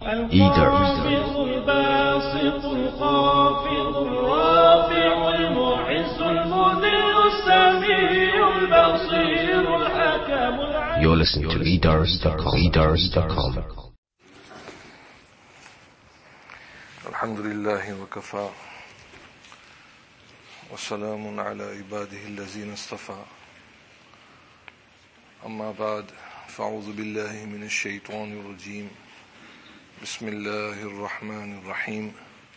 الخافض الباسط الخافض الرافع المعز المذل السميع البصير الحكم العليم. You're listening to eDars.com. الحمد لله وكفى وسلام على عباده الذين اصطفى أما بعد فأعوذ بالله من الشيطان الرجيم بسم الله الرحمن الرحيم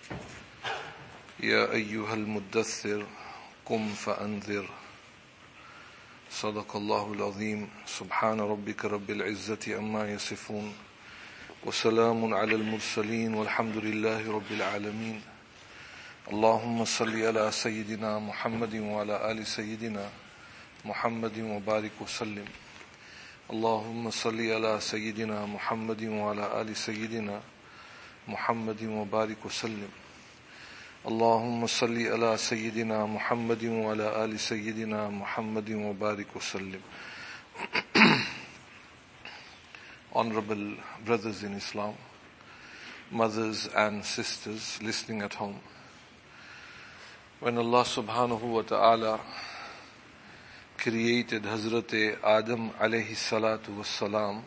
يا أيها المدثر قم فأنذر صدق الله العظيم سبحان ربك رب العزة عما يصفون وسلام على المرسلين والحمد لله رب العالمين اللهم صل على سيدنا محمد وعلى آل سيدنا محمد وبارك وسلم اللهم صل على سيدنا محمد وعلى آل سيدنا محمد وبارك وسلم اللهم صل على سيدنا محمد وعلى آل سيدنا محمد وبارك وسلم. Honorable brothers in Islam, mothers and sisters listening at home, when Allah subhanahu wa ta'ala created Hazrat Adam alayhi salatu wassalam,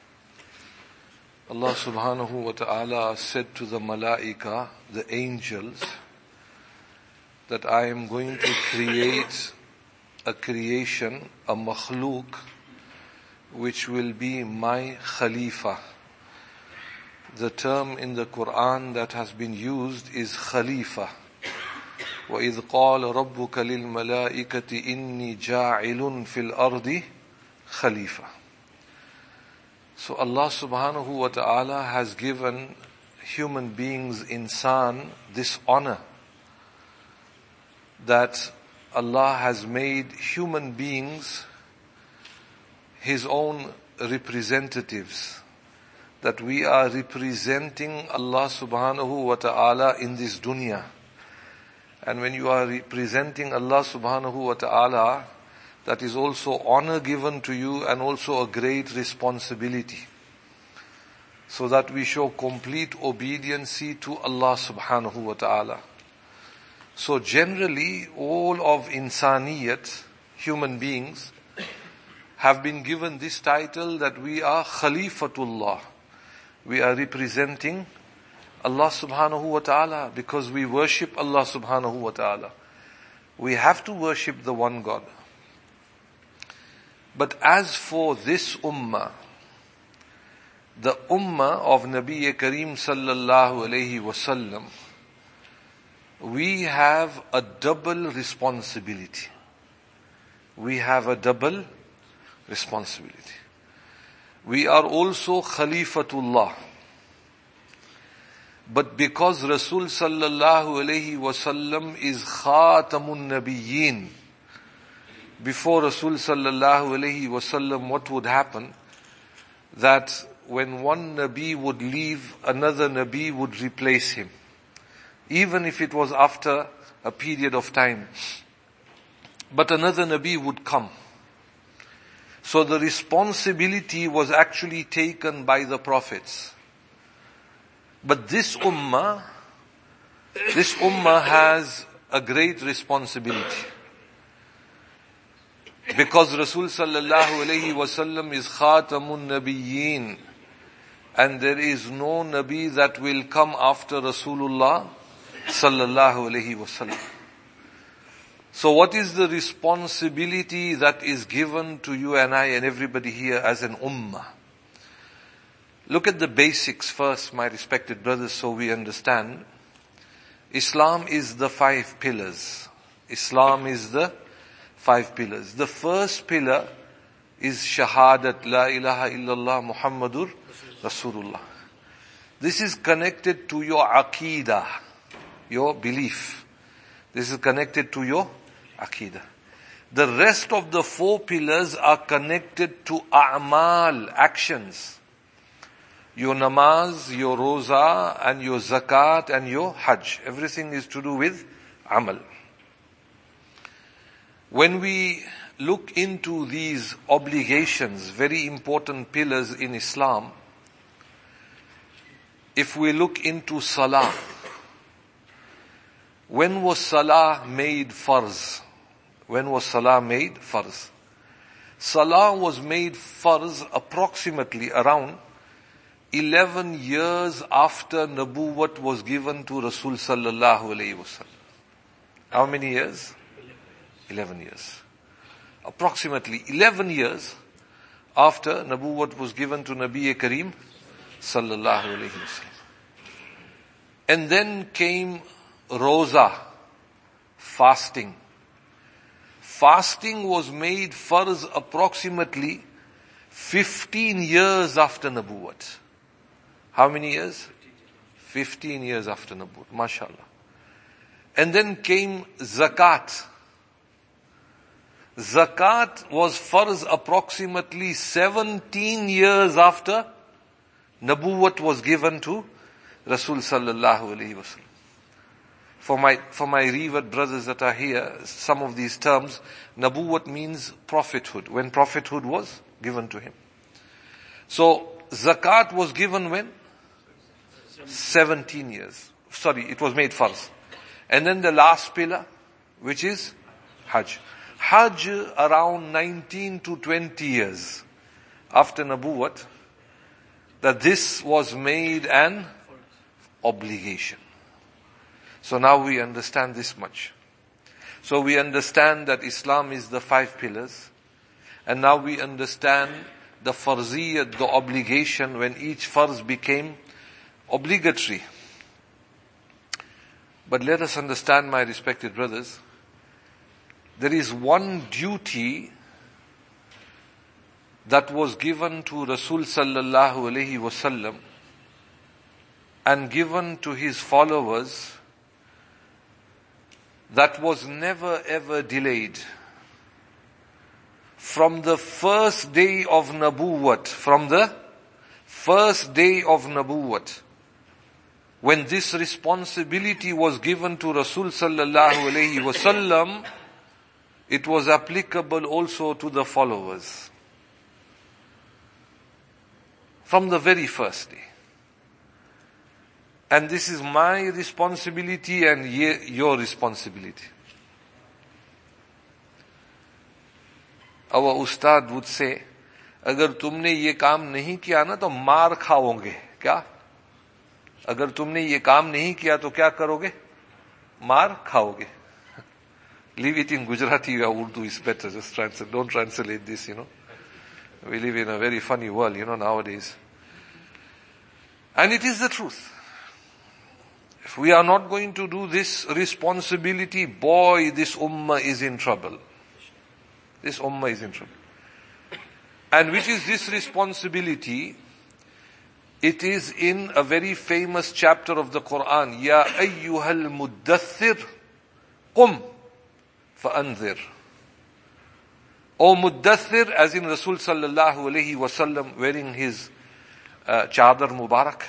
Allah subhanahu wa ta'ala said to the malaika, the angels, that I am going to create a creation, a makhluk, which will be my Khalifa. The term in the Quran that has been used is Khalifa. وَإِذْ قَالَ رَبُّكَ لِلْمَلَائِكَةِ إِنِّي جَاعِلٌ فِي الْأَرْضِ خَلِيفَةً. So Allah subhanahu wa ta'ala has given human beings, insan, this honor, that Allah has made human beings His own representatives, that we are representing Allah subhanahu wa ta'ala in this dunya. And when you are representing Allah subhanahu wa ta'ala, that is also honor given to you and also a great responsibility, so that we show complete obedience to Allah subhanahu wa ta'ala. So generally, all of insaniyat, human beings, have been given this title that we are Khalifatullah. We are representing Allah subhanahu wa ta'ala because we worship Allah subhanahu wa ta'ala. We have to worship the one God. But as for this ummah, the ummah of Nabi Kareem sallallahu alayhi wasallam, we have a double responsibility. We have a double responsibility. We are also Khalifatullah. But because Rasul sallallahu alayhi wasallam is Khatamun Nabiyyin, before Rasul sallallahu alayhi wasallam, what would happen? That when one Nabi would leave, another Nabi would replace him. Even if it was after a period of time. But another Nabi would come. So the responsibility was actually taken by the prophets. But this ummah has a great responsibility. Because Rasul sallallahu alayhi wasallam is Khatamun Nabiyyin, and there is no Nabi that will come after Rasulullah sallallahu alayhi wasallam. So what is the responsibility that is given to you and I and everybody here as an ummah? Look at the basics first, my respected brothers, so we understand. Islam is the 5 pillars. Islam is the 5 pillars. The first pillar is Shahadat, La ilaha illallah Muhammadur Rasulullah. This is connected to your Aqidah, your belief. This is connected to your Aqidah. The rest of the 4 pillars are connected to A'mal, actions. Your namaz, your roza, and your zakat, and your hajj. Everything is to do with amal. When we look into these obligations, very important pillars in Islam, if we look into Salah, when was Salah made farz? When was Salah made farz? Salah was made farz approximately around 11 years after Nabuwwat was given to Rasul sallallahu alayhi wasallam. How many years? 11 years. Approximately 11 years after Nabuwwat was given to Nabi Kareem sallallahu alayhi wasallam. And then came Roza, fasting. Fasting was made farz approximately 15 years after Nabuwwat. How many years? 15 years after Nabuwwat, mashallah. And then came Zakat. Zakat was farz approximately 17 years after Nabuwwat was given to Rasul sallallahu alayhi wasallam. For my revered brothers that are here, some of these terms, Nabuwwat means prophethood, when prophethood was given to him. So, Zakat was given when? 17 years. Sorry, it was made farz. And then the last pillar, which is Hajj. Hajj around 19 to 20 years after Nabuwwat, that this was made an obligation. So now we understand this much. So we understand that Islam is the 5 pillars. And now we understand the farziyat, the obligation, when each farz became obligatory. But let us understand, my respected brothers, there is one duty that was given to Rasul sallallahu alayhi wasallam and given to his followers that was never ever delayed. From the first day of Nabuwwat, when this responsibility was given to Rasul sallallahu alayhi wasallam, it was applicable also to the followers. From the very first day. And this is my responsibility and your responsibility. Our ustad would say, अगर तुमने ये काम नहीं किया ना तो मार खाओगे. क्या? अगर तुमने ये काम नहीं किया तो क्या करोगे? मार खाओगे. Leave it in Gujarati or Urdu is better. Just translate. Don't translate this, We live in a very funny world, nowadays. And it is the truth. If we are not going to do this responsibility, boy, this ummah is in trouble. This ummah is in trouble. And which is this responsibility? It is in a very famous chapter of the Quran. Ya ayyuhal muddathir, qum fa'anzir. O muddathir, as in Rasul sallallahu alayhi wasallam wearing his chadar mubarak.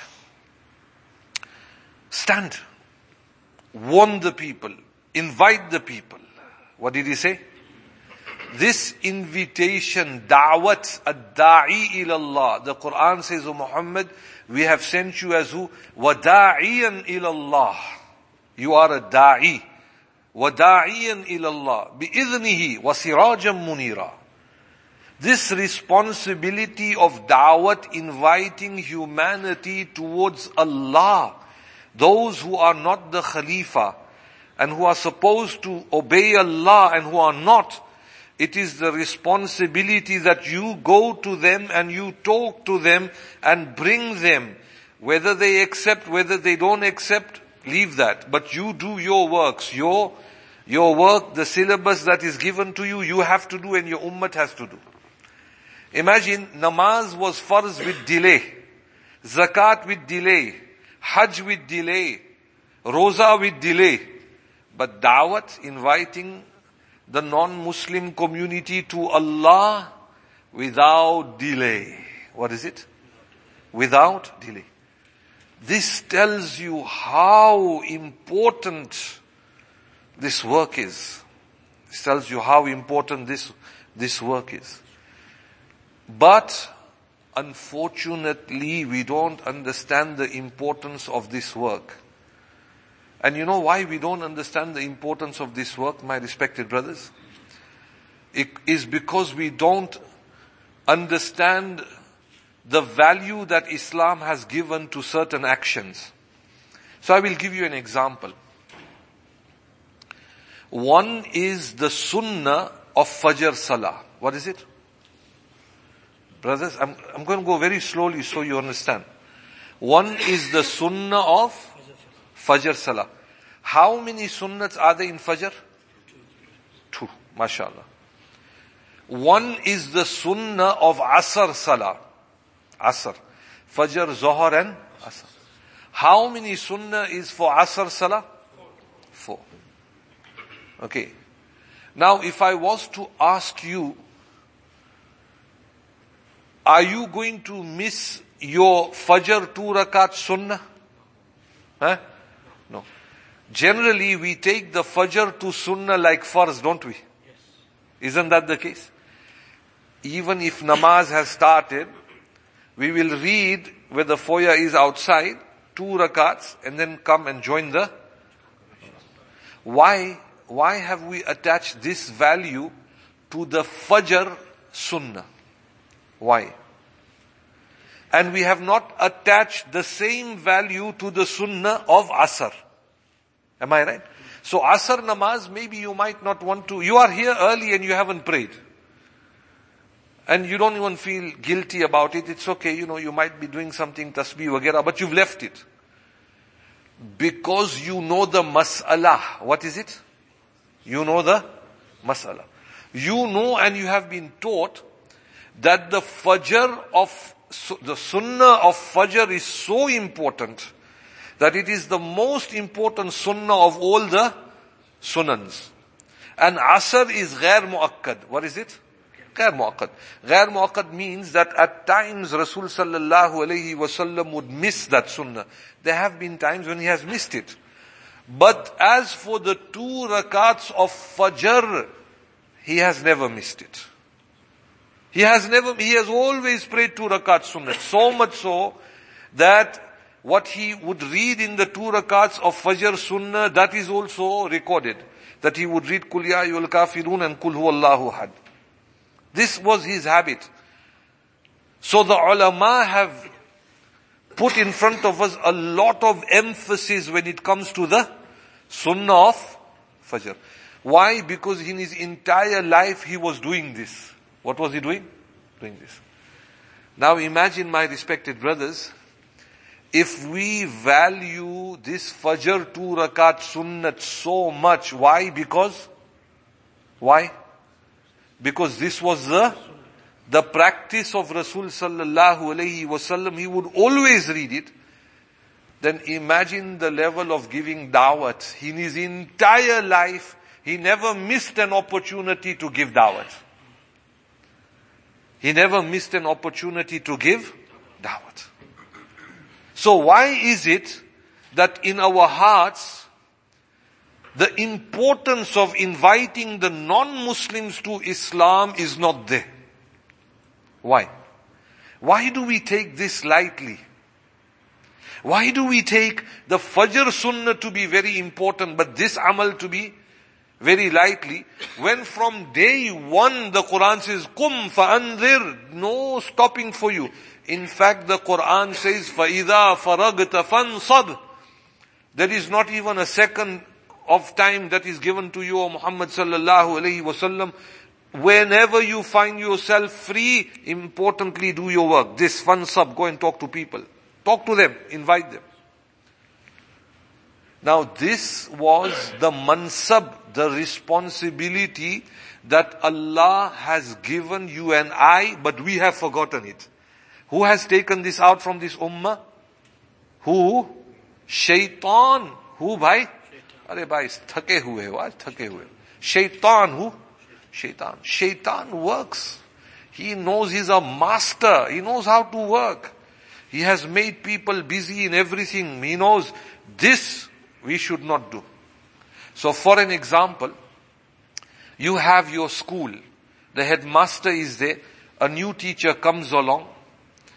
Stand. Warn the people. Invite the people. What did he say? This invitation, da'wat, ad-da'i ilallah. The Quran says, O Muhammad, we have sent you as who? Wada'iyan ilallah. You are a da'i. Wada'iyan ilallah. Bi'idhnihi wa sirajan munira. This responsibility of da'wat, inviting humanity towards Allah, those who are not the Khalifa and who are supposed to obey Allah and who are not, it is the responsibility that you go to them and you talk to them and bring them. Whether they accept, whether they don't accept, leave that. But you do your works. Your work, the syllabus that is given to you, you have to do and your ummah has to do. Imagine namaz was farz with delay. Zakat with delay. Hajj with delay. Roza with delay. But da'wat, inviting the non-Muslim community to Allah without delay. What is it? Without delay. This tells you how important this work is. This tells you how important this work is. But unfortunately, we don't understand the importance of this work. And you know why we don't understand the importance of this work, my respected brothers? It is because we don't understand the value that Islam has given to certain actions. So I will give you an example. One is the sunnah of Fajr Salah. What is it? Brothers, I'm going to go very slowly so you understand. One is the sunnah of Fajr Salah. How many sunnats are there in Fajr? 2. MashaAllah. One is the sunnah of Asr Salah. Asr. Fajr, Zohar and Asr. How many sunnah is for Asr Salah? 4. Okay. Now if I was to ask you, are you going to miss your Fajr 2 rakat sunnah? Huh? No. Generally we take the Fajr to sunnah like farz, don't we? Yes. Isn't that the case? Even if namaz has started, we will read where the foyer is outside, 2 rakats, and then come and join the... Why have we attached this value to the Fajr sunnah? Why? And we have not attached the same value to the sunnah of Asr. Am I right? So Asr namaz, maybe you might not want to, you are here early and you haven't prayed. And you don't even feel guilty about it. It's okay, you might be doing something, tasbih, wagera, but you've left it. Because you know the mas'alah. What is it? You know the mas'alah. You know and you have been taught that the Fajr of, the sunnah of Fajr is so important that it is the most important sunnah of all the sunans. And Asr is ghair mu'akkad. What is it? Ghair mu'akkad. Ghair mu'akkad means that at times Rasul sallallahu alayhi wasallam would miss that sunnah. There have been times when he has missed it. But as for the 2 rakats of Fajr, he has never missed it. He has always prayed 2 rakats sunnah. So much so that what he would read in the 2 rakats of Fajr sunnah, that is also recorded. That he would read Qul Ya Ayyuhal Kafirun and Qul Huwallahu Ahad. This was his habit. So the ulama have put in front of us a lot of emphasis when it comes to the sunnah of Fajr. Why? Because in his entire life he was doing this. What was he doing? Doing this. Now imagine, my respected brothers, if we value this Fajr 2 rakat sunnat so much. Why? Why? Because this was the practice of Rasul sallallahu alayhi wasallam. He would always read it. Then imagine the level of giving da'wat. In his entire life, he never missed an opportunity to give da'wat. He never missed an opportunity to give da'wat. So why is it that in our hearts, the importance of inviting the non-Muslims to Islam is not there? Why? Why do we take this lightly? Why do we take the Fajr Sunnah to be very important, but this Amal to be very lightly, when from day one the Quran says, Qum fa'anzir, no stopping for you. In fact, the Quran says, فَإِذَا فَرَغْتَ فَانْصَبْ. There is not even a second of time that is given to you, O Muhammad sallallahu alayhi wasallam. Whenever you find yourself free, importantly do your work. This fansab, go and talk to people. Talk to them, invite them. Now this was the mansab, the responsibility that Allah has given you and I, but we have forgotten it. Who has taken this out from this ummah? Who? Shaitan. Who, bhai? Arey bhai, thake hue ho, aaj thake hue. Shaitan, who? Shaitan. Shaitan works. He knows he's a master. He knows how to work. He has made people busy in everything. He knows this we should not do. So for an example, you have your school. The headmaster is there. A new teacher comes along.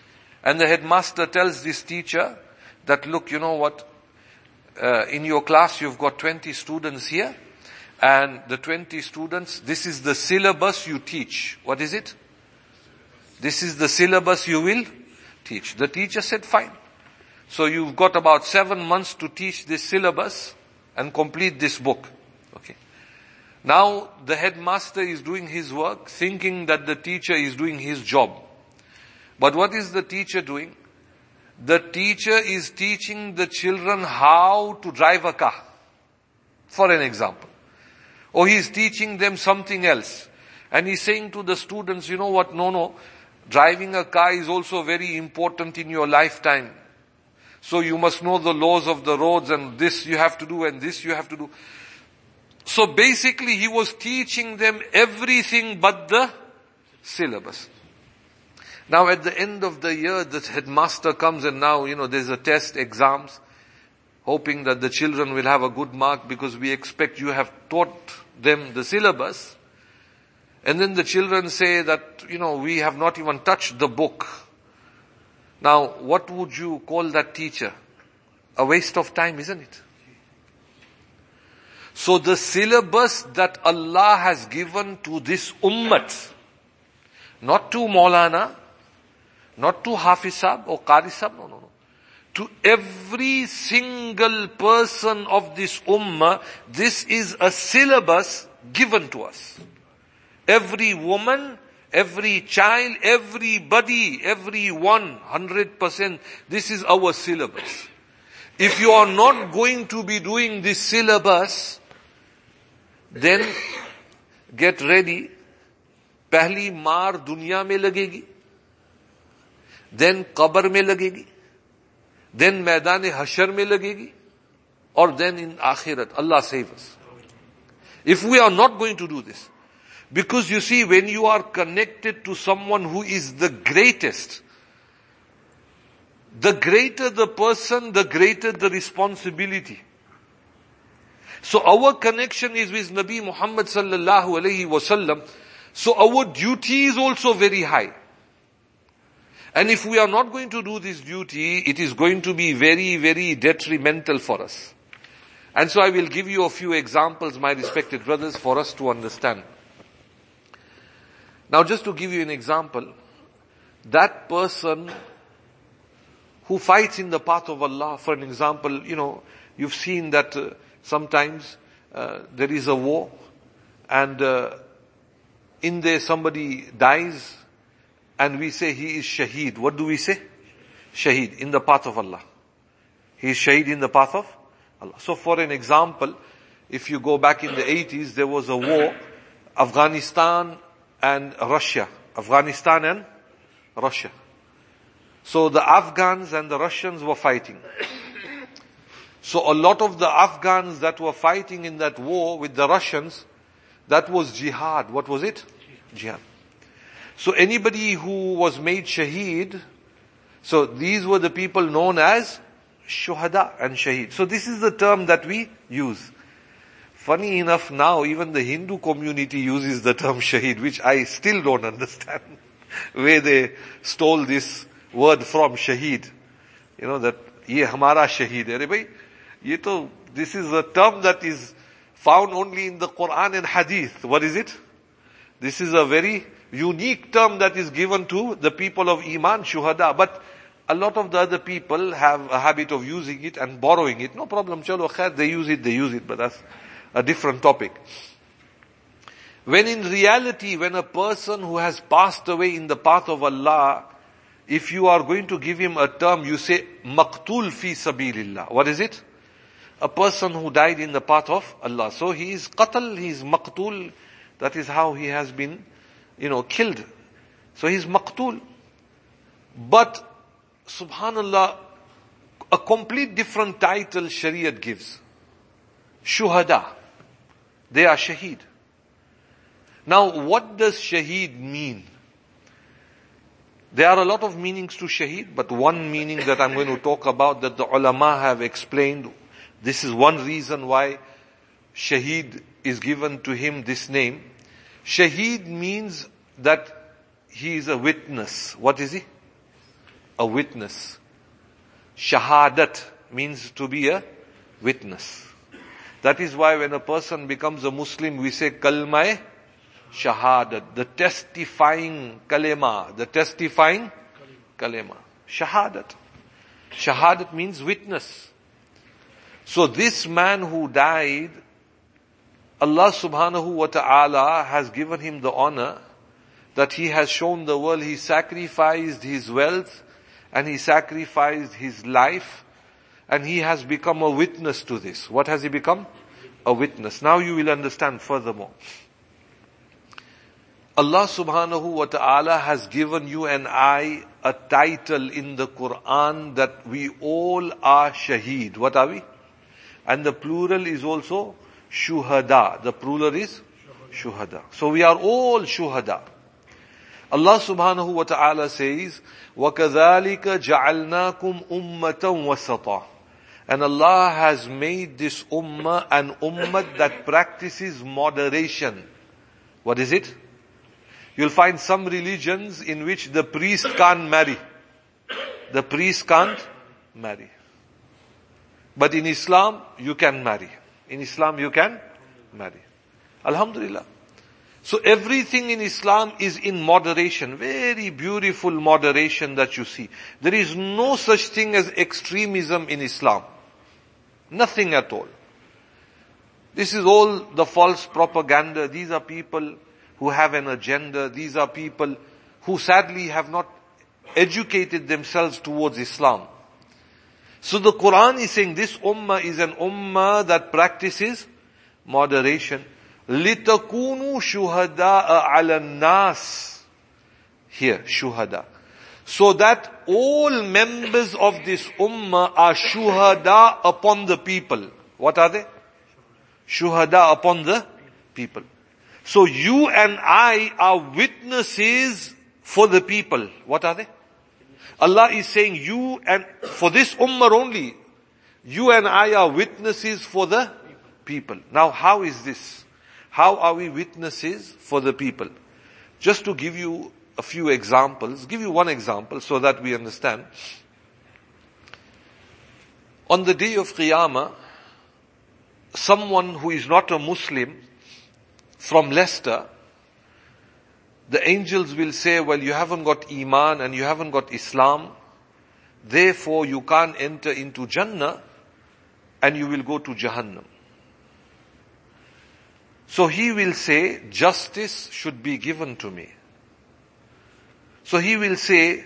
And the headmaster tells this teacher that, look, you know what, in your class you've got 20 students here, and the 20 students, this is the syllabus you teach. What is it? This is the syllabus you will teach. The teacher said, fine. So you've got about 7 months to teach this syllabus and complete this book. Okay. Now the headmaster is doing his work, thinking that the teacher is doing his job. But what is the teacher doing? The teacher is teaching the children how to drive a car, for an example. Or he is teaching them something else. And he's saying to the students, you know what, no, driving a car is also very important in your lifetime. So you must know the laws of the roads, and this you have to do and this you have to do. So basically he was teaching them everything but the syllabus. Now at the end of the year, the headmaster comes and now, there's a test, exams, hoping that the children will have a good mark because we expect you have taught them the syllabus. And then the children say that, we have not even touched the book. Now, what would you call that teacher? A waste of time, isn't it? So the syllabus that Allah has given to this ummat, not to Maulana, not to Hafiz Sahib or Qari Sahib, no. To every single person of this ummah, this is a syllabus given to us. Every woman, every child, everybody, everyone, 100%, this is our syllabus. If you are not going to be doing this syllabus, then get ready. Pehli maar dunya mein lagegi. Then qabr mein lagegi. Then maidane hashar mein lagegi. Or then in akhirat. Allah save us. If we are not going to do this. Because you see, when you are connected to someone who is the greatest, the greater the person, the greater the responsibility. So our connection is with Nabi Muhammad sallallahu alaihi wasallam. So our duty is also very high. And if we are not going to do this duty, it is going to be very, very detrimental for us. And so I will give you a few examples, my respected brothers, for us to understand. Now just to give you an example, that person who fights in the path of Allah, for an example, you've seen that sometimes there is a war and in there somebody dies and we say he is shaheed. What do we say? Shaheed, in the path of Allah. He is shaheed in the path of Allah. So for an example, if you go back in the 80s, there was a war, Afghanistan and Russia. Afghanistan and Russia. So the Afghans and the Russians were fighting. So a lot of the Afghans that were fighting in that war with the Russians, that was jihad. What was it? Jihad. So anybody who was made shaheed, so these were the people known as shuhada and shaheed. So this is the term that we use. Funny enough, now even the Hindu community uses the term shaheed, which I still don't understand where they stole this word from, shaheed. That ye hamara shaheed hai. Arey bhai, this is a term that is found only in the Quran and Hadith. What is it? This is a very unique term that is given to the people of Iman, shuhada. But a lot of the other people have a habit of using it and borrowing it. No problem, chalo khair, they use it, but that's a different topic. When in reality, when a person who has passed away in the path of Allah, if you are going to give him a term, you say, maqtul fi sabilillah. What is it? A person who died in the path of Allah. So he is qatl, he is maqtul. That is how he has been, killed. So he is maqtul. But, subhanallah, a complete different title Shariat gives. Shuhada. They are shaheed. Now, what does shaheed mean? There are a lot of meanings to shaheed, but one meaning that I'm going to talk about that the ulama have explained, this is one reason why shaheed is given to him this name. Shaheed means that he is a witness. What is he? a witness. Shahadat means to be a witness. That is why when a person becomes a Muslim, we say kalmai shahadat, the testifying kalima, the testifying kalima. Shahadat. Shahadat means witness. So this man who died, Allah subhanahu wa ta'ala has given him the honor that he has shown the world he sacrificed his wealth and he sacrificed his life and he has become a witness to this. What has he become? A witness. Now you will understand furthermore. Allah subhanahu wa ta'ala has given you and I a title in the Quran that we all are shaheed. What are we? And the plural is also shuhada. The plural is shuhada. So we are all shuhada. Allah subhanahu wa ta'ala says, وَكَذَلِكَ جَعَلْنَاكُمْ أُمَّةً وَسَطًا. And Allah has made this ummah an ummah that practices moderation. What is it? You'll find some religions in which the priest can't marry. The priest can't marry. But in Islam, you can marry. In Islam, you can marry. Alhamdulillah. So everything in Islam is in moderation. Very beautiful moderation that you see. There is no such thing as extremism in Islam. Nothing at all. This is all the false propaganda. These are people who have an agenda. These are people who sadly have not educated themselves towards Islam. So the Quran is saying this ummah is an ummah that practices moderation. لِتَكُونُوا شُهَدَاءَ عَلَى النَّاسِ. Here, shuhada. So that all members of this ummah are shuhada upon the people. What are they? Shuhada upon the people. So you and I are witnesses for the people. What are they? Allah is saying you and, for this ummah only, you and I are witnesses for the people. Now how is this? How are we witnesses for the people? Just to give you a few examples, give you one example so that we understand. On the day of Qiyamah, someone who is not a Muslim from Leicester, the angels will say, well, you haven't got Iman and you haven't got Islam, therefore you can't enter into Jannah and you will go to Jahannam. So he will say, justice should be given to me. So he will say,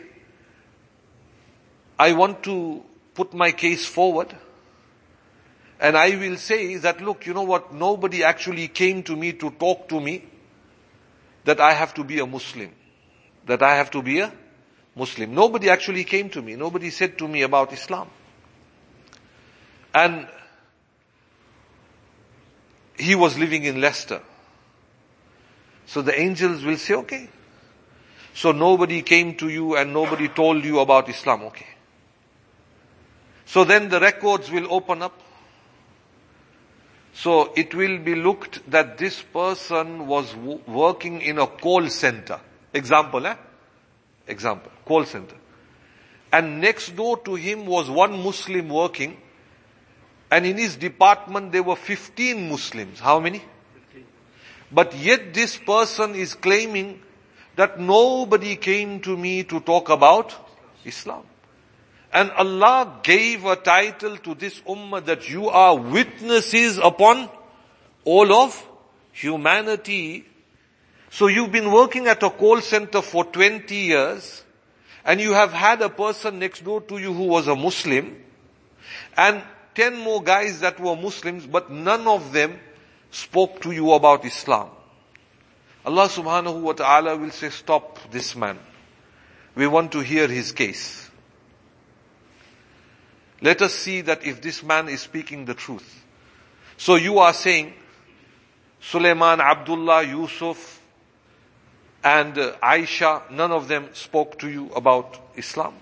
I want to put my case forward. And I will say that, look, you know what, nobody actually came to me to talk to me that I have to be a Muslim. That I have to be a Muslim. Nobody actually came to me. Nobody said to me about Islam. And he was living in Leicester. So the angels will say, okay. So nobody came to you and nobody told you about Islam. Okay. So then the records will open up. So it will be looked that this person was working in a call center. Example, Example, call center. And next door to him was one Muslim working. And in his department there were 15 Muslims. How many? 15. But yet this person is claiming that nobody came to me to talk about Islam. And Allah gave a title to this ummah that you are witnesses upon all of humanity. So you've been working at a call center for 20 years and you have had a person next door to you who was a Muslim and 10 more guys that were Muslims, but none of them spoke to you about Islam. Allah subhanahu wa ta'ala will say, stop this man. We want to hear his case. Let us see that if this man is speaking the truth. So you are saying, Sulaiman, Abdullah, Yusuf, and Aisha, none of them spoke to you about Islam.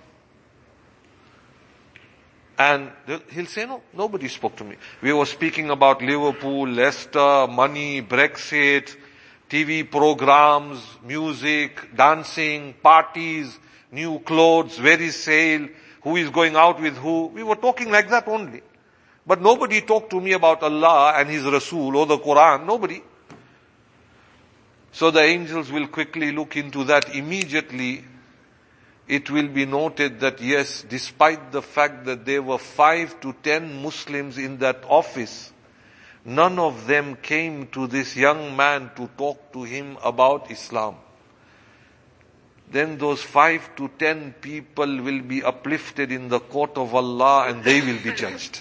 And he'll say, no, nobody spoke to me. We were speaking about Liverpool, Leicester, money, Brexit, TV programs, music, dancing, parties, new clothes, where is sale, who is going out with who. We were talking like that only. But nobody talked to me about Allah and His Rasul or the Quran. Nobody. So the angels will quickly look into that. Immediately, it will be noted that yes, despite the fact that there were 5 to 10 Muslims in that office, none of them came to this young man to talk to him about Islam. Then those 5 to 10 people will be uplifted in the court of Allah and they will be judged.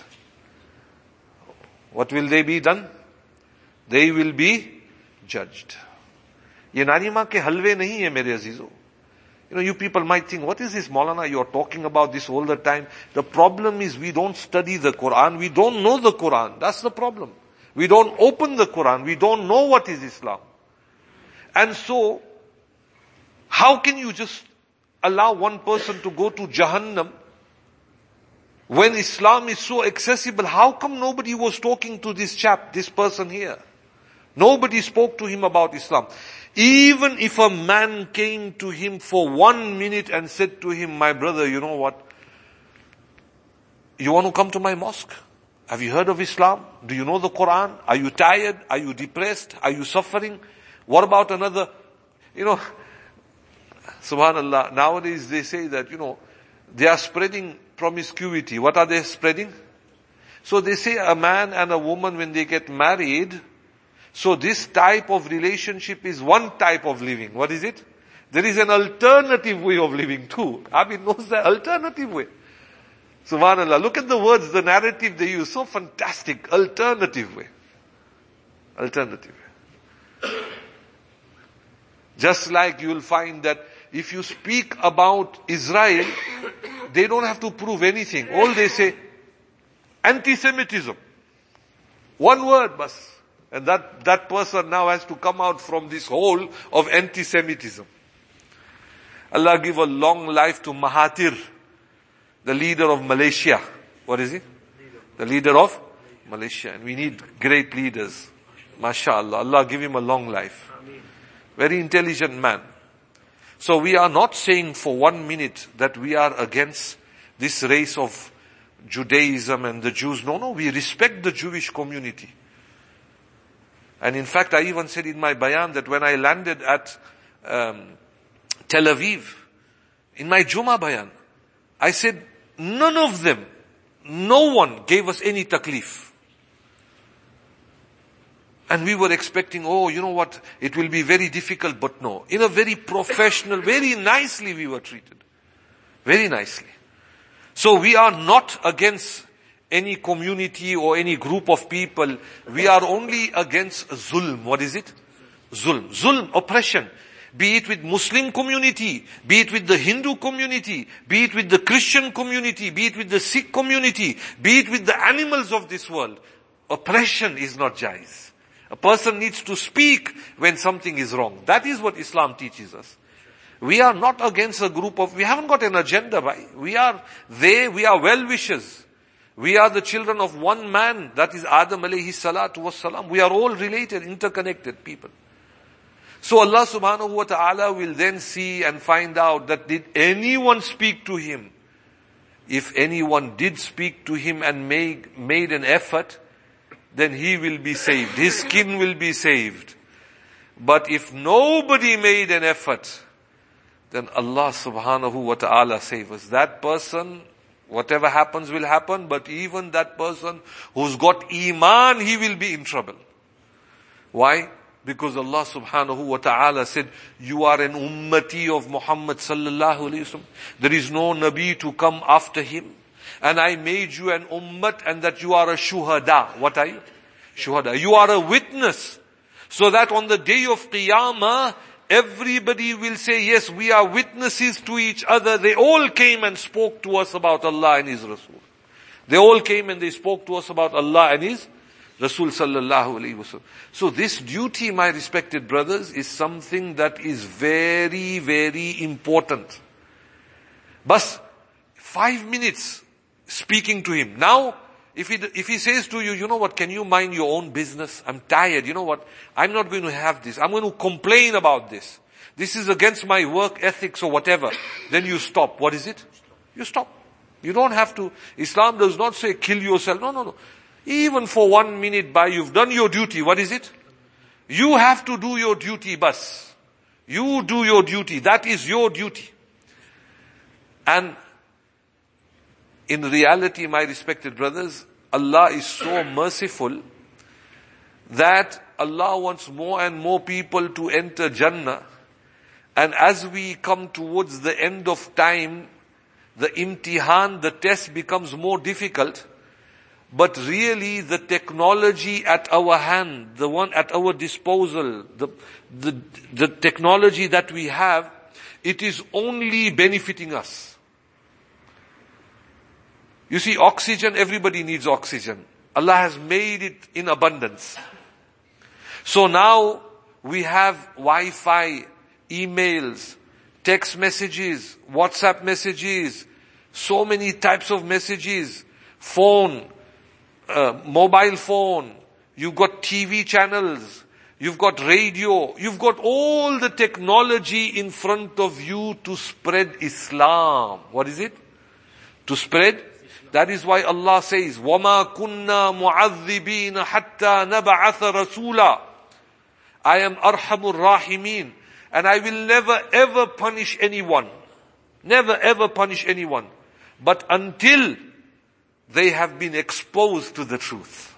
What will they be done? They will be judged. ये नारिमा के हलवे नहीं है मेरे अजीजों. You people might think, what is this Maulana? You are talking about this all the time. The problem is we don't study the Quran. We don't know the Quran. That's the problem. We don't open the Quran. We don't know what is Islam. And so, how can you just allow one person to go to Jahannam when Islam is so accessible? How come nobody was talking to this chap, this person here? Nobody spoke to him about Islam. Even if a man came to him for 1 minute and said to him, my brother, you know what? You want to come to my mosque? Have you heard of Islam? Do you know the Quran? Are you tired? Are you depressed? Are you suffering? What about another? Subhanallah, nowadays they say that, they are spreading promiscuity. What are they spreading? So they say a man and a woman, when they get married, so this type of relationship is one type of living. What is it? There is an alternative way of living too. Abid knows the alternative way. Subhanallah, look at the words, the narrative they use. So fantastic. Alternative way. Alternative way. Just like you will find that if you speak about Israel, they don't have to prove anything. All they say, anti-Semitism. One word, bas. And that person now has to come out from this hole of anti-Semitism. Allah give a long life to Mahathir, the leader of Malaysia. What is he? The leader of Malaysia. And we need great leaders. MashaAllah. Allah give him a long life. Very intelligent man. So we are not saying for 1 minute that we are against this race of Judaism and the Jews. No, we respect the Jewish community. And in fact, I even said in my bayan that when I landed at Tel Aviv, in my Jummah bayan, I said, none of them, no one gave us any taklif. And we were expecting, you know what, it will be very difficult, but no. In a very professional, very nicely we were treated. Very nicely. So we are not against any community or any group of people. We are only against zulm. What is it? Zulm. Zulm, oppression. Be it with Muslim community, be it with the Hindu community, be it with the Christian community, be it with the Sikh community, be it with the animals of this world. Oppression is not jais. A person needs to speak when something is wrong. That is what Islam teaches us. We are not against a group we haven't got an agenda, right? We are well-wishers. We are the children of one man, that is Adam alayhi salatu wassalam. We are all related, interconnected people. So Allah subhanahu wa ta'ala will then see and find out that did anyone speak to him? If anyone did speak to him and made an effort, then he will be saved. His skin will be saved. But if nobody made an effort, then Allah subhanahu wa ta'ala save us. That person, whatever happens will happen, but even that person who's got iman, he will be in trouble. Why? Because Allah subhanahu wa ta'ala said, you are an ummati of Muhammad sallallahu alayhi wa sallam. There is no Nabi to come after him. And I made you an ummat and that you are a shuhada. What are you? Shuhada. You are a witness. So that on the day of Qiyamah, everybody will say, yes, we are witnesses to each other. They all came and spoke to us about Allah and His Rasul. They all came and they spoke to us about Allah and His Rasul sallallahu alayhi wa sallam. So this duty, my respected brothers, is something that is very, very important. But 5 minutes speaking to him. Now, if he says to you, you know what, can you mind your own business? I'm tired. You know what? I'm not going to have this. I'm going to complain about this. this is against my work ethics or whatever, then you stop. What is it? You stop. You don't have to. Islam does not say kill yourself. No. Even for 1 minute you've done your duty. What is it? You have to do your duty, bas. You do your duty. That is your duty. And in reality, my respected brothers, Allah is so merciful that Allah wants more and more people to enter Jannah. And as we come towards the end of time, the imtihan, the test becomes more difficult. But really the technology at our hand, the one at our disposal, the technology that we have, it is only benefiting us. You see, oxygen, everybody needs oxygen. Allah has made it in abundance. So now we have Wi-Fi, emails, text messages, WhatsApp messages, so many types of messages, phone, mobile phone, you've got TV channels, you've got radio, you've got all the technology in front of you to spread Islam. What is it? To spread. That is why Allah says, وَمَا كُنَّا مُعَذِّبِينَ حَتَّى نَبَعَثَ رَسُولًا. I am Arhamur Rahimin, and I will never ever punish anyone. Never ever punish anyone. But until they have been exposed to the truth.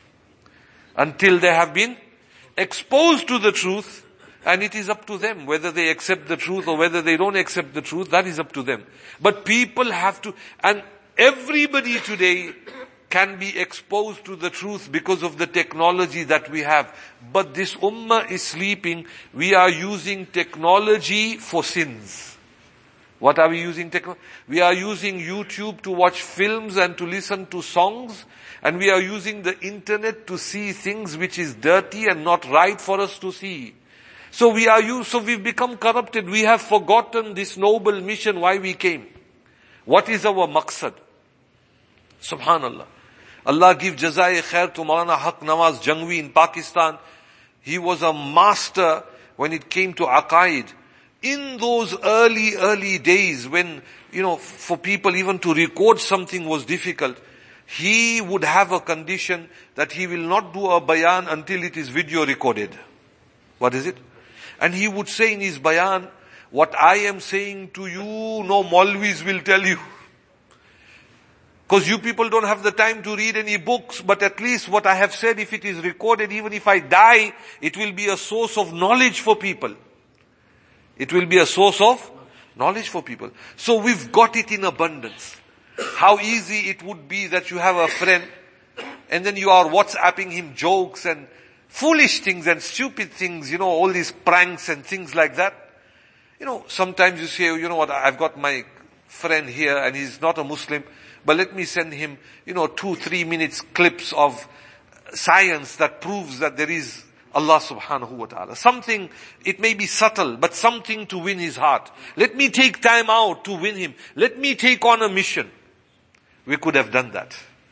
Until they have been exposed to the truth, and it is up to them whether they accept the truth or whether they don't accept the truth, that is up to them. But people have to, and everybody today can be exposed to the truth because of the technology that we have. But this ummah is sleeping. We are using technology for sins. What are we using technology? We are using YouTube to watch films and to listen to songs. And we are using the internet to see things which is dirty and not right for us to see. So we've become corrupted. We have forgotten this noble mission why we came. What is our maqsad? Subhanallah. Allah give Jazai Khair to Maulana Haq Nawaz Jangvi in Pakistan. He was a master when it came to aqaid. In those early days when, for people even to record something was difficult, he would have a condition that he will not do a bayan until it is video recorded. What is it? And he would say in his bayan, what I am saying to you, no Maulvis will tell you. Because you people don't have the time to read any books, but at least what I have said, if it is recorded, even if I die, it will be a source of knowledge for people. It will be a source of knowledge for people. So we've got it in abundance. How easy it would be that you have a friend, and then you are WhatsApping him jokes and foolish things and stupid things, all these pranks and things like that. Sometimes you say, I've got my friend here and he's not a Muslim, but let me send him, 2-3 minutes clips of science that proves that there is Allah subhanahu wa ta'ala. Something, it may be subtle, but something to win his heart. Let me take time out to win him. Let me take on a mission. We could have done that.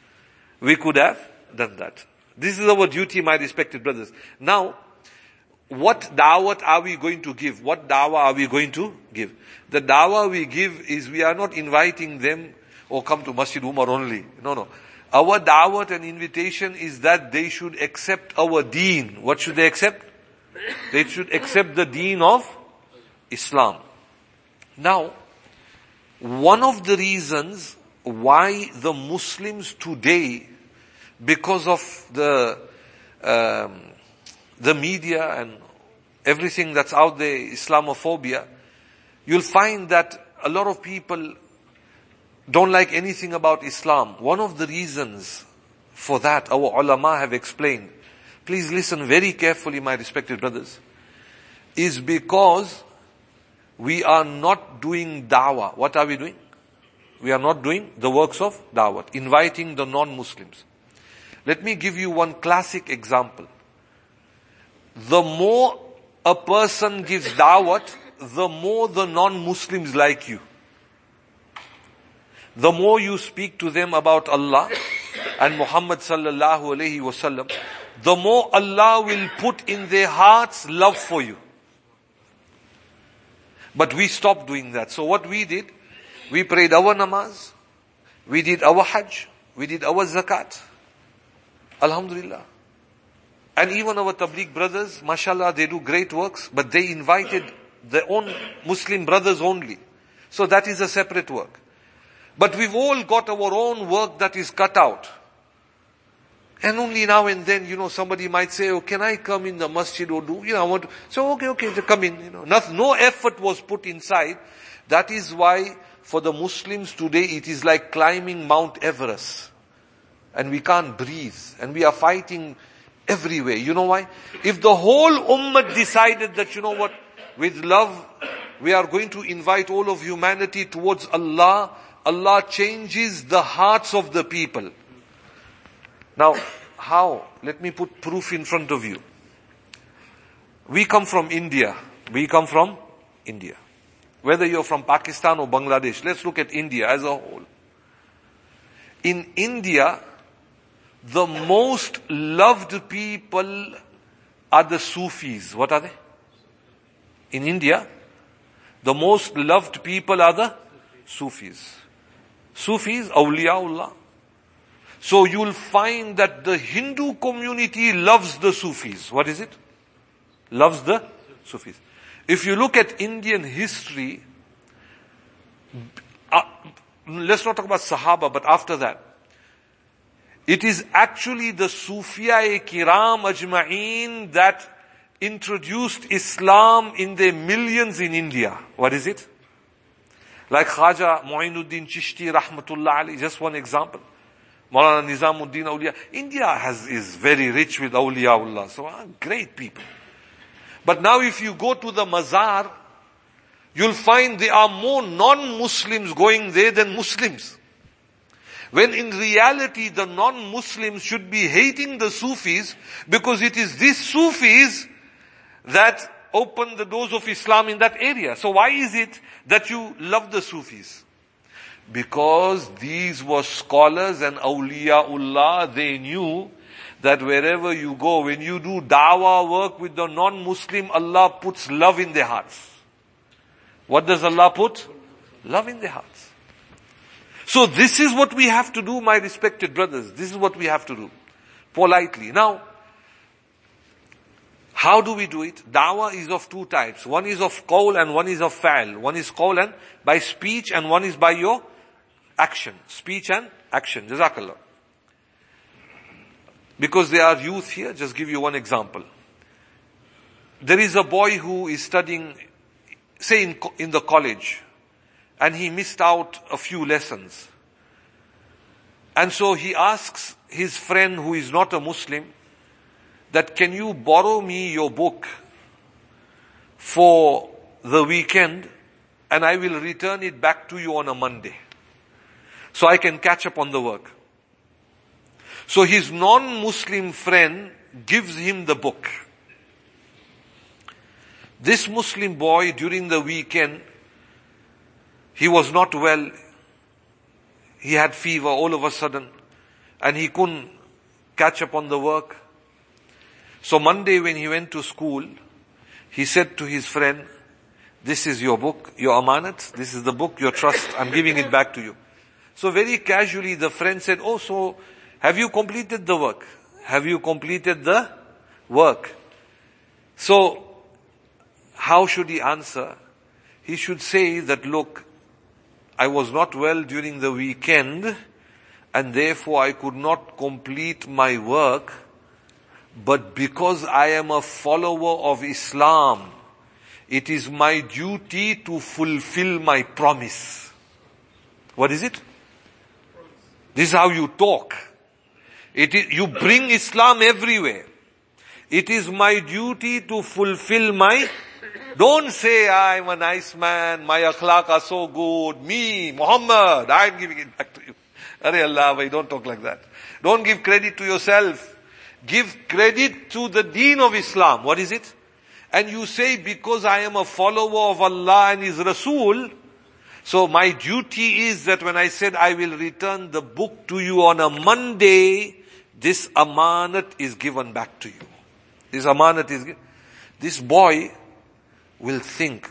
This is our duty, my respected brothers. Now, what da'wat are we going to give? What da'wah are we going to give? The da'wah we give is we are not inviting them or come to Masjid Umar only. No. Our da'wat and invitation is that they should accept our deen. What should they accept? They should accept the deen of Islam. Now, one of the reasons why the Muslims today, because of the media and everything that's out there, Islamophobia, you'll find that a lot of people don't like anything about Islam. One of the reasons for that, our ulama have explained, please listen very carefully, my respected brothers, is because we are not doing da'wah. What are we doing? We are not doing the works of da'wah, inviting the non-Muslims. Let me give you one classic example. The more a person gives da'wat, the more the non-Muslims like you. The more you speak to them about Allah and Muhammad sallallahu alaihi wasallam, the more Allah will put in their hearts love for you. But we stopped doing that. So what we did, we prayed our namaz, we did our hajj, we did our zakat. Alhamdulillah. And even our Tabligh brothers, mashallah, they do great works, but they invited their own Muslim brothers only. So that is a separate work. But we've all got our own work that is cut out. And only now and then, somebody might say, oh, can I come in the masjid or do, I want to. So, okay, come in, No effort was put inside. That is why for the Muslims today, it is like climbing Mount Everest. And we can't breathe. And we are fighting everywhere. You know why? If the whole ummah decided that, with love, we are going to invite all of humanity towards Allah, Allah changes the hearts of the people. Now, how? Let me put proof in front of you. We come from India. Whether you're from Pakistan or Bangladesh, let's look at India as a whole. In India, the most loved people are the Sufis. What are they? In India, the most loved people are the Sufis. Sufis, awliyaullah. So you'll find that the Hindu community loves the Sufis. What is it? Loves the Sufis. If you look at Indian history, let's not talk about Sahaba, but after that, it is actually the Sufiya-e Kiram Ajma'een that introduced Islam in their millions in India. What is it? Like Khaja Mu'inuddin Chishti Rahmatullah Ali, just one example. Maulana Nizamuddin Awliya. India is very rich with awliyaullah. So great people. But now if you go to the Mazar, you'll find there are more non-Muslims going there than Muslims. When in reality the non-Muslims should be hating the Sufis because it is these Sufis that open the doors of Islam in that area. So why is it that you love the Sufis? Because these were scholars and awliyaullah, they knew that wherever you go, when you do dawah work with the non-Muslim, Allah puts love in their hearts. What does Allah put? Love in their hearts. So this is what we have to do, my respected brothers. This is what we have to do. Politely. Now, how do we do it? Dawah is of two types. One is of qawl and one is of fa'al. One is qawl and by speech and one is by your action. Speech and action. Jazakallah. Because there are youth here, just give you one example. There is a boy who is studying, say in the college, and he missed out a few lessons. And so he asks his friend who is not a Muslim, that can you borrow me your book for the weekend and I will return it back to you on a Monday. So I can catch up on the work. So his non-Muslim friend gives him the book. This Muslim boy during the weekend, he was not well. He had fever all of a sudden and he couldn't catch up on the work. So Monday when he went to school, he said to his friend, this is your book, your amanat, this is the book, your trust, I'm giving it back to you. So very casually the friend said, oh, so have you completed the work? Have you completed the work? So how should he answer? He should say that, look, I was not well during the weekend and therefore I could not complete my work. But because I am a follower of Islam, it is my duty to fulfill my promise. What is it? This is how you talk. You bring Islam everywhere. It is my duty to fulfill my, don't say I'm a nice man, my akhlaq are so good, me, Muhammad, I'm giving it back to you. Arey Allah, bhai, don't talk like that. Don't give credit to yourself. Give credit to the deen of Islam. What is it? And you say, because I am a follower of Allah and His Rasul, so my duty is that when I said I will return the book to you on a Monday, this amanat is given back to you. This amanat is given. This boy will think,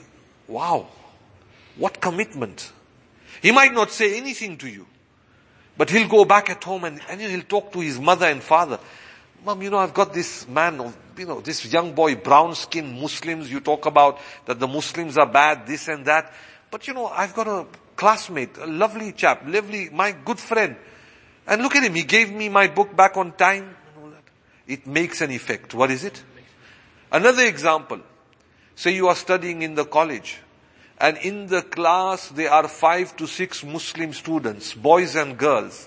Wow. What commitment. He might not say anything to you, but he'll go back at home and he'll talk to his mother and father. Mom, I've got this man, this young boy, brown skin Muslims, you talk about that the Muslims are bad, this and that. But I've got a classmate, a lovely chap, my good friend. And look at him, he gave me my book back on time and all that. It makes an effect. What is it? Another example. Say you are studying in the college, and in the class there are 5 to 6 Muslim students, boys and girls.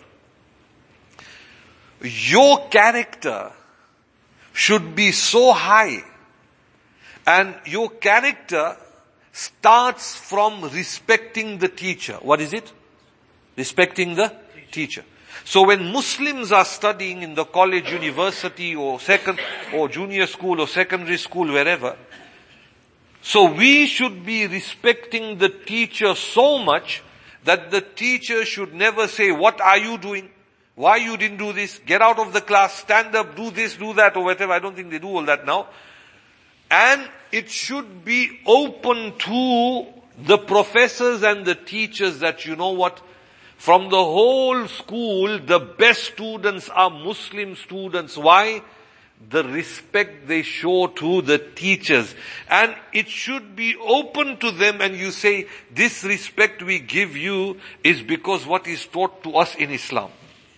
Your character should be so high, and your character starts from respecting the teacher. What is it? Respecting the teacher. So when Muslims are studying in the college, university, or junior school or secondary school, wherever, so we should be respecting the teacher so much that the teacher should never say, what are you doing? Why you didn't do this? Get out of the class, stand up, do this, do that, or whatever. I don't think they do all that now. And it should be open to the professors and the teachers that from the whole school, the best students are Muslim students. Why? The respect they show to the teachers. And it should be open to them, and you say, this respect we give you is because what is taught to us in Islam.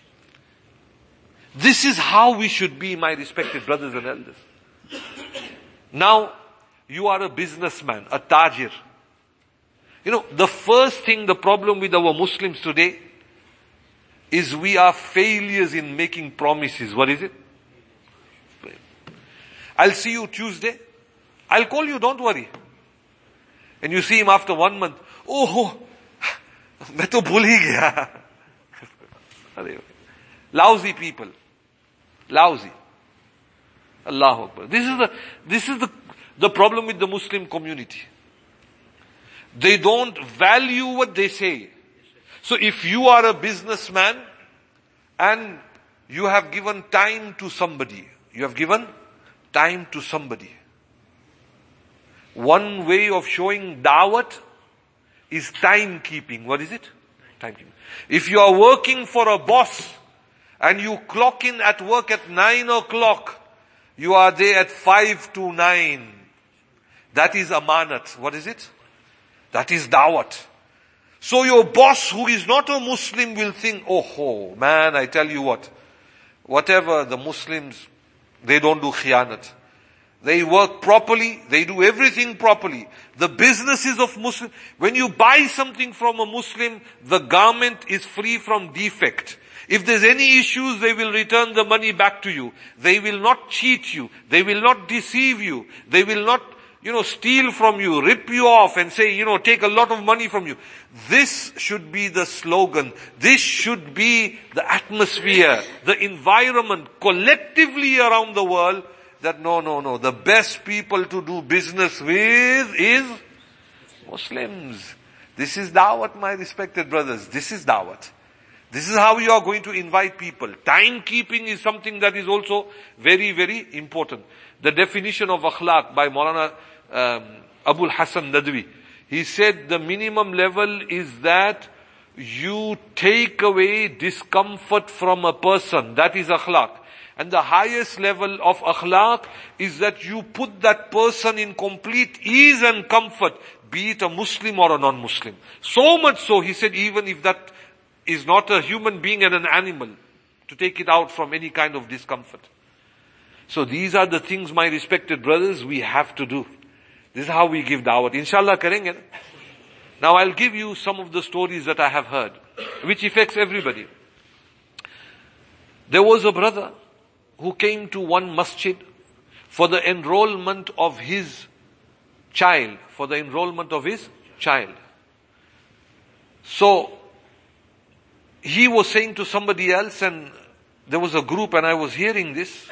This is how we should be, my respected brothers and elders. Now, you are a businessman, a tajir. The first thing, the problem with our Muslims today is we are failures in making promises. What is it? I'll see you Tuesday. I'll call you, don't worry. And you see him after 1 month. Oh, मैं तो भूल ही गया. Lousy people. Lousy. Allahu Akbar. This is the problem with the Muslim community. They don't value what they say. So if you are a businessman and you have given time to somebody, one way of showing dawat is timekeeping. What is it? Timekeeping. If you are working for a boss and you clock in at work at 9 o'clock, you are there at 5 to 9. That is amanat. What is it? That is dawat. So your boss who is not a Muslim will think, oh man, I tell you what, whatever the Muslims, they don't do khiyanat. They work properly, they do everything properly. The businesses of Muslim, when you buy something from a Muslim, the garment is free from defect. If there's any issues, they will return the money back to you. They will not cheat you. They will not deceive you. They will not, steal from you, rip you off and say, take a lot of money from you. This should be the slogan. This should be the atmosphere, the environment collectively around the world that no. The best people to do business with is Muslims. This is dawat, my respected brothers. This is dawat. This is how you are going to invite people. Timekeeping is something that is also very, very important. The definition of akhlaq by Maulana Abul Hasan Nadwi. He said the minimum level is that you take away discomfort from a person. That is akhlaq. And the highest level of akhlaq is that you put that person in complete ease and comfort, be it a Muslim or a non-Muslim. So much so, he said, even if that is not a human being and an animal, to take it out from any kind of discomfort. So these are the things, my respected brothers, we have to do. This is how we give dawat. Inshallah karenge. Now I'll give you some of the stories that I have heard, which affects everybody. There was a brother who came to one masjid for the enrollment of his child. So, he was saying to somebody else, and there was a group and I was hearing this.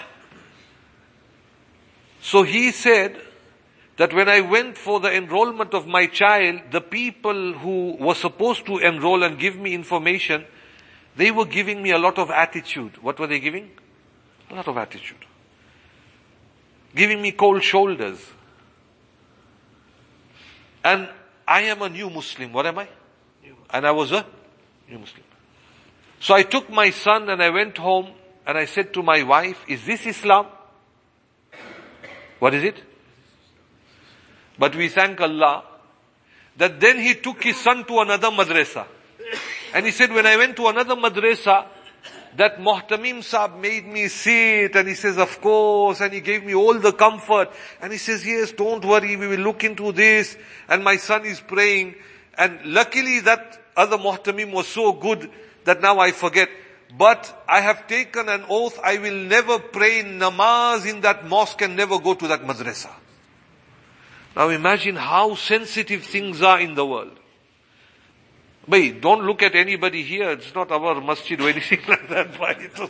So he said that when I went for the enrollment of my child, the people who were supposed to enroll and give me information, they were giving me a lot of attitude. What were they giving? A lot of attitude. Giving me cold shoulders. And I am a new Muslim. What am I? And I was a new Muslim. So I took my son and I went home and I said to my wife, is this Islam? What is it? But we thank Allah that then he took his son to another madrasa. And he said, when I went to another madrasa, that Muhtamim Sahib made me sit, and he says, of course, and he gave me all the comfort. And he says, yes, don't worry, we will look into this. And my son is praying. And luckily that other Muhtamim was so good that now I forget. But I have taken an oath, I will never pray namaz in that mosque and never go to that madrasa. Now imagine how sensitive things are in the world. But don't look at anybody here. It's not our masjid or anything like that.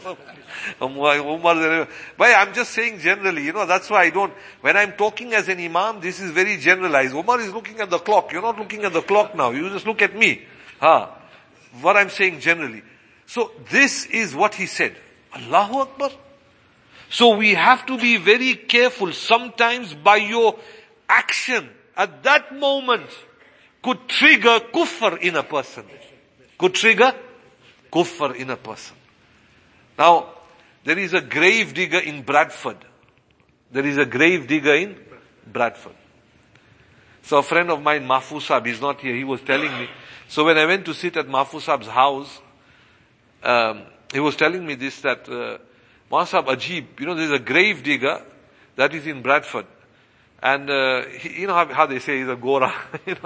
But I'm just saying generally, that's why I don't, when I'm talking as an imam, this is very generalized. Umar is looking at the clock. You're not looking at the clock now. You just look at me. What I'm saying generally. So this is what he said. Allahu Akbar. So we have to be very careful. Sometimes by your action at that moment could trigger kufr in a person. Could trigger kufr in a person. Now, there is a grave digger in Bradford. There is a grave digger in Bradford. So a friend of mine, Mahfuz Sahib, he's not here, he was telling me. So when I went to sit at Mahfuz Sahib's house, he was telling me this, that, Mahfuz Sahib Ajib, there's a grave digger that is in Bradford. And, how they say he's a Gora. He's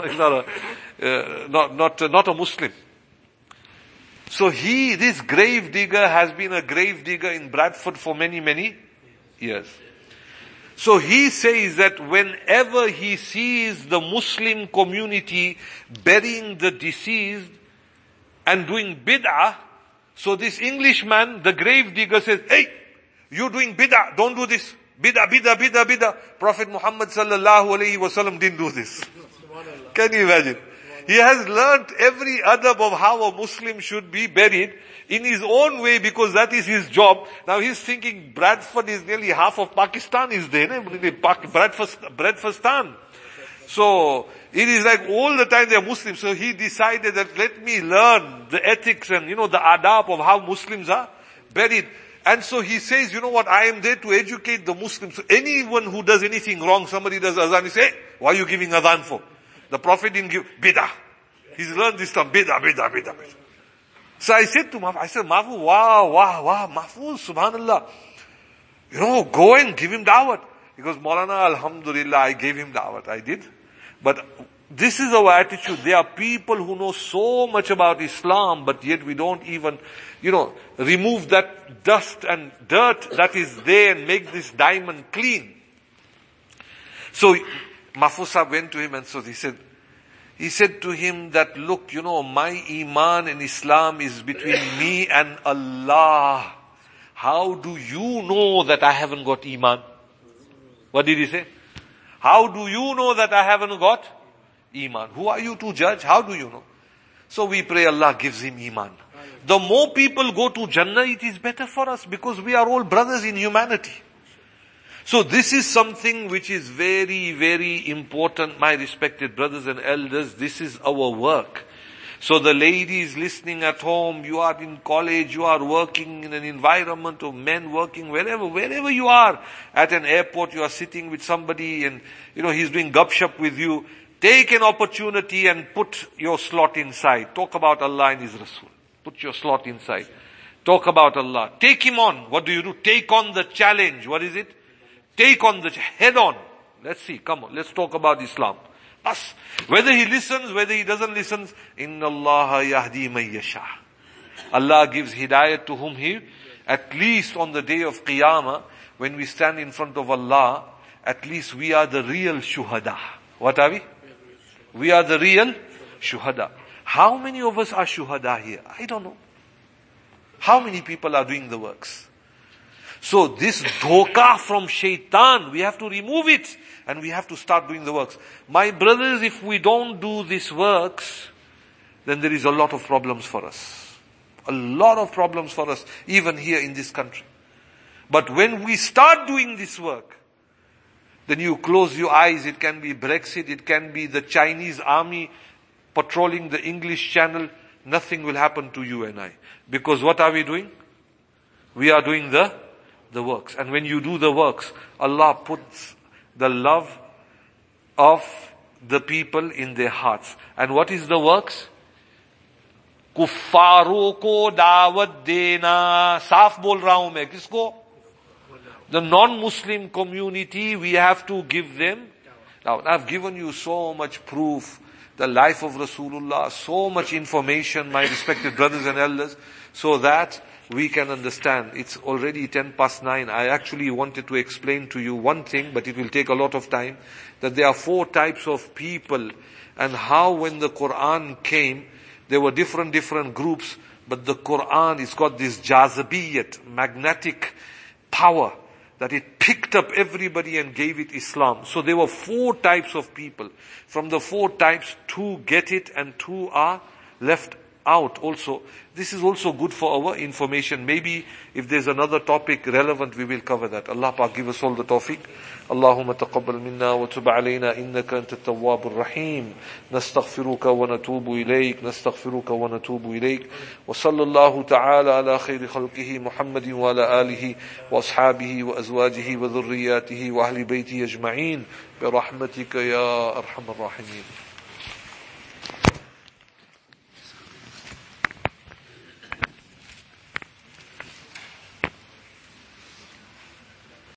not a Muslim. So this grave digger has been a grave digger in Bradford for many, many years. So he says that whenever he sees the Muslim community burying the deceased and doing bid'ah, so this Englishman, the grave digger, says, hey, you're doing bid'ah, don't do this. Bid'ah. Prophet Muhammad sallallahu alayhi wasallam didn't do this. Can you imagine? He has learnt every adab of how a Muslim should be buried in his own way because that is his job. Now he's thinking Bradford is nearly half of Pakistan is there. Bradfordistan. So it is like all the time they are Muslims. So he decided that let me learn the ethics and the adab of how Muslims are buried. And so he says, I am there to educate the Muslims. So anyone who does anything wrong, somebody does azan, he say, hey, why are you giving azan for? The Prophet didn't give bid'ah. He's learned this term, bid'ah. So I said to Mahfuz, wow, Mahfuz, subhanallah. Go and give him da'wat. He goes, Maulana, alhamdulillah, I gave him da'wat. I did. But this is our attitude. There are people who know so much about Islam, but yet we don't even, remove that dust and dirt that is there and make this diamond clean. So Mahfuz Sahib went to him and so he said to him that, look, my iman in Islam is between me and Allah. How do you know that I haven't got iman? What did he say? How do you know that I haven't got iman? Who are you to judge? How do you know? So we pray Allah gives him iman. The more people go to Jannah, it is better for us because we are all brothers in humanity. So this is something which is very, very important, my respected brothers and elders. This is our work. So the ladies listening at home, you are in college, you are working in an environment of men working wherever you are. At an airport, you are sitting with somebody and, he's doing gupshup with you. Take an opportunity and put your slot inside. Talk about Allah and His Rasul. Put your slot inside. Talk about Allah. Take him on. What do you do? Take on the challenge. What is it? Take on the head on. Let's see. Come on. Let's talk about Islam. Us. Whether he listens, whether he doesn't listen. Inna Allah yahdi man yasha. Allah gives hidayah to whom He, at least on the day of Qiyamah, when we stand in front of Allah, at least we are the real shuhada. What are we? We are the real shuhada. How many of us are shuhada here? I don't know. How many people are doing the works? So this dhoka from shaitan, we have to remove it and we have to start doing the works. My brothers, if we don't do these works, then there is a lot of problems for us. A lot of problems for us, even here in this country. But when we start doing this work, Then you close your eyes, it can be Brexit, it can be the Chinese army patrolling the English Channel. Nothing will happen to you and I. Because what are we doing? We are doing the works. And when you do the works, Allah puts the love of the people in their hearts. And what is the works? कुफ्फारों को दावत देना. साफ बोल रहा हूं मैं, किसको? The non-Muslim community, we have to give them. Now, I've given you so much proof, the life of Rasulullah, so much information, my respected brothers and elders, so that we can understand. It's already 9:10. I actually wanted to explain to you one thing, but it will take a lot of time, that there are 4 types of people, and how when the Quran came, there were different groups, but the Quran has got this jazabiyat, magnetic power, that it picked up everybody and gave it Islam. So there were 4 types of people. From the 4 types, 2 get it and 2 are left out also. This is also good for our information. Maybe if there's another topic relevant, we will cover that. Allah Pak give us all the tawfiq. Allahumma taqabbal minna wa tub alayna innaka anta at-tawwabur rahim. Nastaghfiruka wa natubu ilayk. Nastaghfiruka wa natubu ilayk. Wa sallallahu ta'ala ala khayri khalqihi Muhammadin wa ala alihi wa ashabihi wa azwajihi wa dhurriyyatihi wa ahli baytihi ajma'in. Bi rahmatika ya arhamar rahimin.